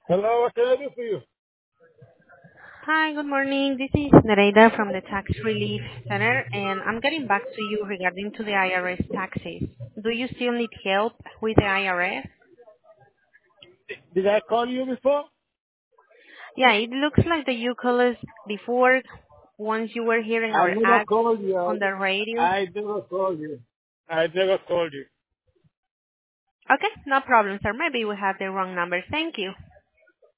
Hello, what can I do for you? Hi, good morning. This is Nereida from the Tax Relief Center, and I'm getting back to you regarding to the IRS taxes. Do you still need help with the IRS? Did I call you before? Yeah, it looks like that you called us before once you were hearing I our never ads called you. on the radio. I never called you. I never called you. Okay, no problem, sir. Maybe we have the wrong number. Thank you.